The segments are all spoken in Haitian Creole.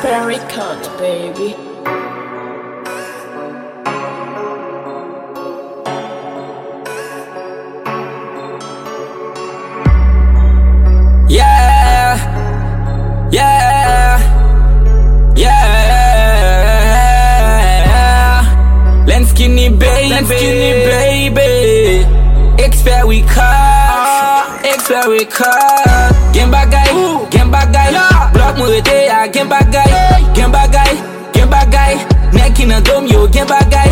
Expert Records, baby. Yeah, yeah, yeah. Len skinny baby. Expert Records. Gen bagay. Block mou rete ya gen bagay. Nek ki nan dom yo gen bagay.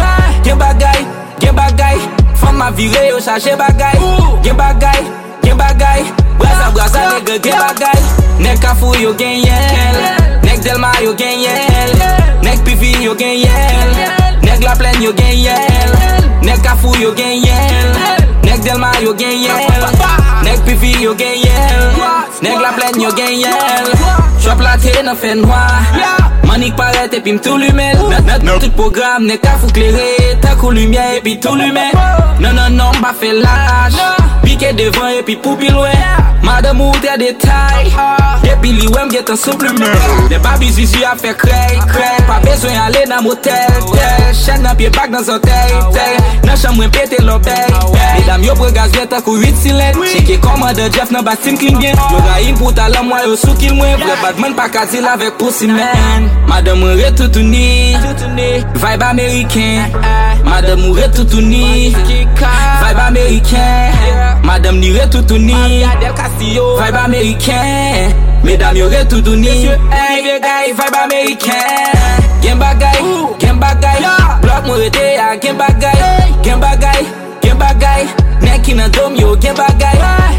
Femme ma vire yo chache bagay. Gen bagay. Brasa nègre gen bagay. Nek Kafou yo gen yel. Nek Delma yo gen yel. Nek Pifi yo gen yel. Nek La Plaine yo gen yel. Nek Kafou yo gen yel. Nek Delma yo gen yel. Nek Pifi yo gen yel. Nek La Plaine yo gen yel. Chop la te nan fe noir. Manik paret epi m tou lumel. Nan tout programme nek Kafou klere. Takou lumière epi tou lumen. Non ba fe lâche. Piqué devant epi pou pi loin. Madame ou te détail. Epi li wèm get un supplement. Les babis zizi a fait cray. Pas besoin aller dans motel. Chaîne nan pied bag dans hôtel. Nan chambre pété l'obeil. Mesdames yo pre gaz bien takou 8 cylindres. Cheke commande Jeff nan batim clean bien. Yo raïm pour talent moi yo sou kill moi. Vrai badman pa ka deal avec pussy man. Madame ou retoutouni. Vibe américain. Madame ou retoutouni. Vibe américain. Madame ni retoutouni. Vibe américain. Mesdames yo retoutouni. Vibe américain. Gen bagay. Block mou rete ya gen bagay. Nek ki nan dom yo gen bagay.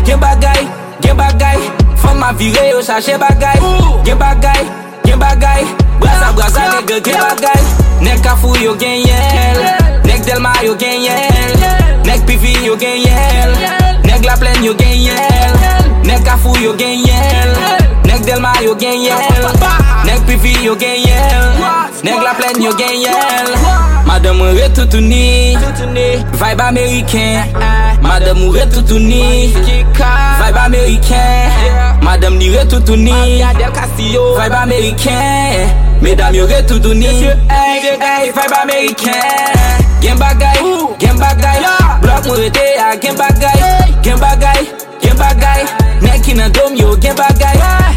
Femme ma vire yo chache bagay. Gen bagay. Brasa nègre gen bagay. Nek Kafou yo gen yel. Nek Delma yo gen yel. Nek Pifi yo gen yel. Nek La Plaine yo gen yel. Nek Kafou yo gen yel. Nek Delma yo gen yel. Nek Pifi yo gen yel. Nek La Plaine yo gen yel. Madame ou retoutouni. Vibe américain. Madame ou retoutouni. Vibe américain. Madame ni retoutouni. Vibe américain. Mesdames yo retoutouni. Vibe américain. Gen bagay. Block mou rete ya gen bagay. Nek ki nan dom yo gen bagay.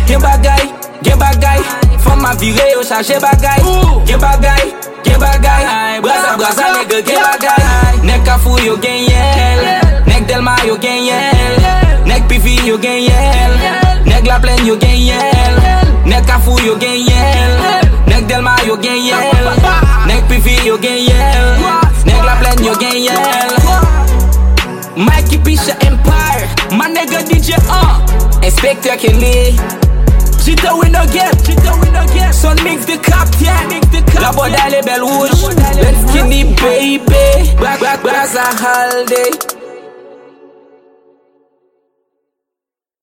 Femme ma vire yo chache bagay. Gen bagay. Brasa nègre gen bagay. Nek Kafou yo gen yel. Nek Delma yo gen yel. Nek Pifi yo gen yel. Nek La Plaine yo gen yel. Nek Kafou yo gen yel. Nek Delma yo gen yel. Nek Pifi yo gen yel. Nek La Plaine yo gen yel. Mikey Pisha Empire. My nigga DJ Inspector Kelly. Chita we no get. Son mix the captain. La boda les belles rouges. Let's skinny baby. Brasa holiday.